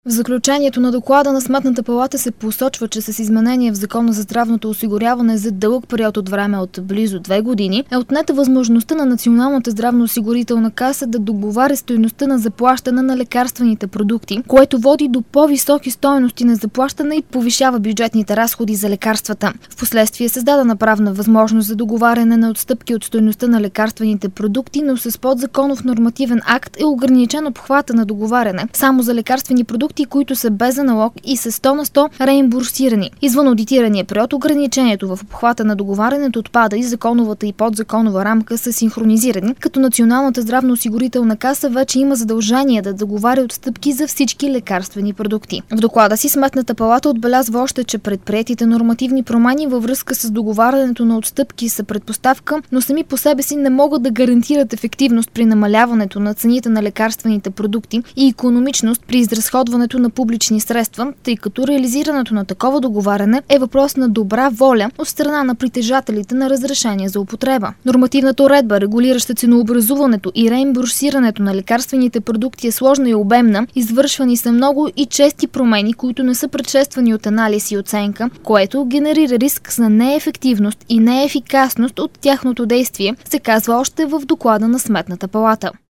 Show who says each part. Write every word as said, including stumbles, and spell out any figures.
Speaker 1: В заключението на доклада на Сметната палата се посочва, че с изменение в Закона за здравното осигуряване за дълъг период от време от близо две години е отнета възможността на Националната здравноосигурителна каса да договаря стойността на заплащане на лекарствените продукти, което води до по-високи стойности на заплащане и повишава бюджетните разходи за лекарствата. Впоследствие е създадена правна възможност за договаряне на отстъпки от стойността на лекарствените продукти, но с подзаконов нормативен акт е ограничен обхвата на договаряне само за лекарствени продукти, които са без аналог и са сто на сто реимбурсирани. Извън одитирания период ограничението в обхвата на договарянето отпада и законовата и подзаконова рамка са синхронизирани, като Националната здравноосигурителна каса вече има задължение да договаря отстъпки за всички лекарствени продукти. В доклада си Сметната палата отбелязва още, че предприетите нормативни промени във връзка с договарянето на отстъпки са предпоставка, но сами по себе си не могат да гарантират ефективност при намаляването на цените на лекарствените продукти и икономичност при изразходването на публични средства, тъй като реализирането на такова договаряне е въпрос на добра воля от страна на притежателите на разрешение за употреба. Нормативната уредба, регулираща ценообразуването и реимбурсирането на лекарствените продукти е сложна и обемна, извършвани са много и чести промени, които не са предшествани от анализ и оценка, което генерира риск за неефективност и неефикасност от тяхното действие, се казва още в доклада на Сметната палата.